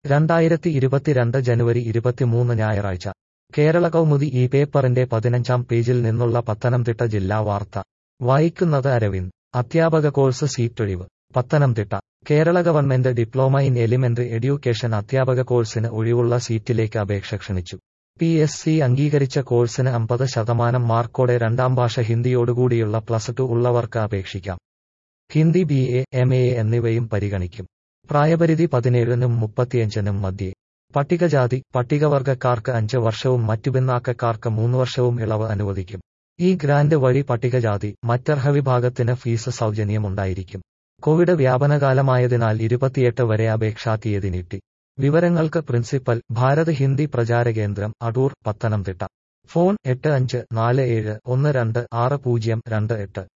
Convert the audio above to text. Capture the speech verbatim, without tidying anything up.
രണ്ടായിരത്തി ഇരുപത്തിരണ്ട് ജനുവരി ഇരുപത്തിമൂന്ന് ഞായറാഴ്ച കേരള കൗമുദി ഈ പേപ്പറിന്റെ പതിനഞ്ചാം പേജിൽ നിന്നുള്ള പത്തനംതിട്ട ജില്ലാ വാർത്ത വായിക്കുന്നത് അരവിന്ദ്. അധ്യാപക കോഴ്സ് സീറ്റൊഴിവ്. Pathanamthitta. Kerala government diploma in elementary education അധ്യാപക കോഴ്സിന് ഒഴിവുള്ള സീറ്റിലേക്ക് അപേക്ഷ ക്ഷണിച്ചു. പി എസ് സി അംഗീകരിച്ച കോഴ്സിന് അമ്പത് ശതമാനം മാർക്കോടെ രണ്ടാം ഭാഷ ഹിന്ദിയോടുകൂടിയുള്ള പ്ലസ് ടു ഉള്ളവർക്ക് അപേക്ഷിക്കാം. Hindi B A, M A എന്നിവയും പരിഗണിക്കും. പ്രായപരിധി പതിനേഴിനും മുപ്പത്തിയഞ്ചിനും മധ്യേ. പട്ടികജാതി, പട്ടികവർഗക്കാർക്ക് അഞ്ച് വർഷവും മറ്റു പിന്നാക്കക്കാർക്ക് മൂന്ന് വർഷവും ഇളവ് അനുവദിക്കും. ഈ ഗ്രാന്റ് വഴി പട്ടികജാതി, മറ്റർഹവിഭാഗത്തിന് ഫീസ് സൗജന്യമുണ്ടായിരിക്കും. കോവിഡ് വ്യാപനകാലമായതിനാൽ ഇരുപത്തിയെട്ട് വരെ അപേക്ഷാ തീയതി നീട്ടി. വിവരങ്ങൾക്ക് പ്രിൻസിപ്പൽ, ഭാരത് ഹിന്ദി പ്രചാരകേന്ദ്രം, അടൂർ, പത്തനംതിട്ട. ഫോൺ എട്ട് അഞ്ച് നാല് ഏഴ് ഒന്ന് രണ്ട് ആറ് പൂജ്യം രണ്ട് എട്ട്.